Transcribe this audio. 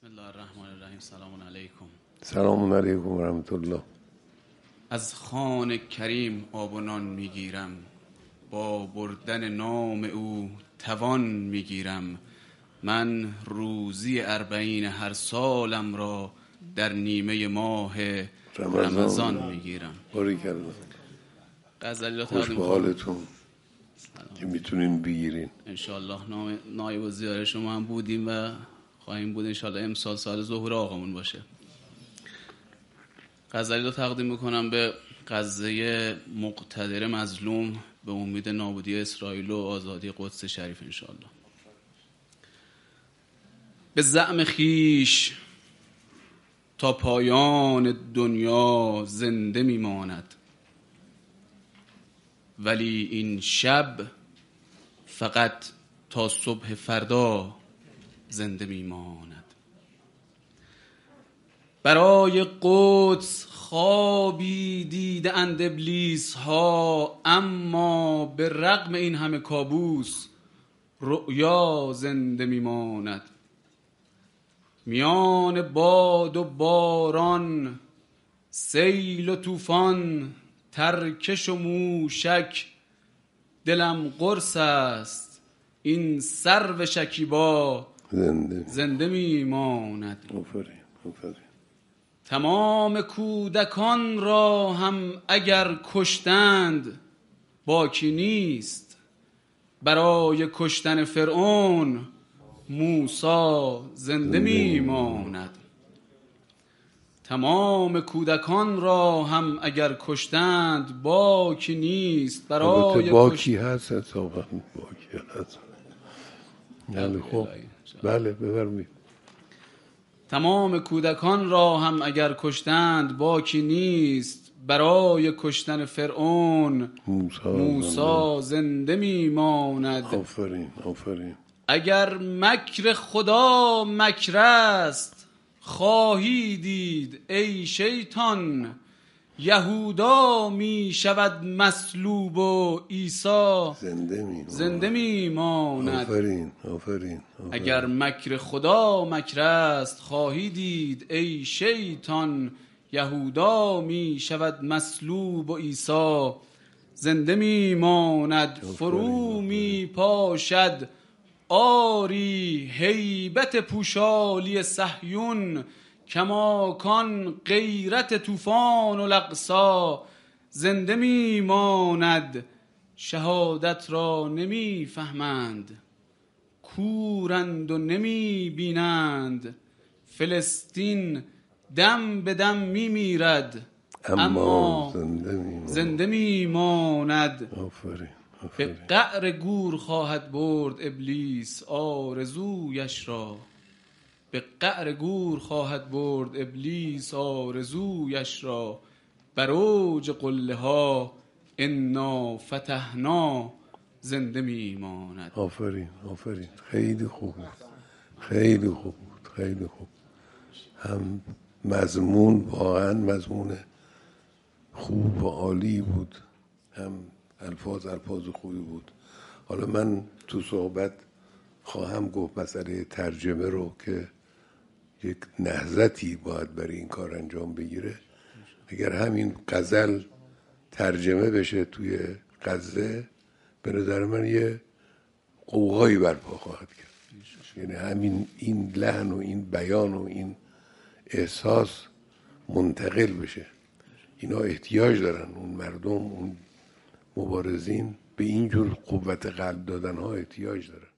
بسم الله الرحمن الرحیم. سلام علیکم. سلام علیکم و رحمت الله. از خوان کریم آب و نان میگیرم، با بردن نام او توان میگیرم. من روزی 40 هر سالم را در نیمه ماه رمضان میگیرم. باریکلا. غزلیات خوش به حالتون که میتونین بگیرین. انشالله نایب و زیاره شما هم بودیم و خواهیم بود انشالله. امسال سال ظهور آقامون باشه. غزلی رو تقدیم میکنم به غزه مقتدر مظلوم به امید نابودی اسرائیل و آزادی قدس شریف انشالله. به زعم خیش تا پایان دنیا زنده میماند، ولی این شب فقط تا صبح فردا زنده میماند. برای قدس خوابی دیده اند ابلیس ها، اما به رغم این همه کابوس رؤیا زنده میماند. میان باد و باران، سیل و طوفان، ترکش و موشک، دلم قرص است این سرو شکیبا زنده میماند. آفرین. تمام کودکان را هم اگر کشتند باکی نیست، برای کشتن فرعون موسی زنده میماند. تمام کودکان را هم اگر کشتند باکی نیست، برای باکی هست اتفاقا باکی هست. یعنی خب بله بفرمایید. تمام کودکان را هم اگر کشتند باکی نیست، برای کشتن فرعون موسی زنده میماند. آفرین. اگر مکر خدا مکر است خواهی دید ای شیطان، یهودا می شود مصلوب و عیسی زنده میماند. آفرین. اگر مکر خدا مکر است خواهی دید ای شیطان، یهودا می شود مصلوب و عیسی زنده میماند. فرو می پاشد آری هیبت پوشالی صهیون، کماکان غیرت طوفان الاقصی زنده میماند. شهادت را نمی فهمند، کورند و نمی بینند، فلسطین دم به دم می میرد اما زنده میماند. به قعر گور خواهد برد ابلیس آرزویش را، به قعر گور خواهد برد ابلیس آرزویش را. بر اوج قله ها انا فتحنا زنده میماند. آفرین. خیلی خوب بود. هم مضمون واقعا مضمون خوب و عالی بود، هم الفاظ خوبی بود. حالا من تو صحبت خواهم گفت مسئله ترجمه رو که یک نهضتی باید برای این کار انجام بگیره. اگر همین غزل ترجمه بشه توی غزه، به نظر من یه قوقایی برپا خواهد کرد. یعنی همین این لحن و این بیان و این احساس منتقل بشه. اینا احتیاج دارن، اون مردم، اون مبارزین به اینجور قوت قلب دادن ها احتیاج دارن.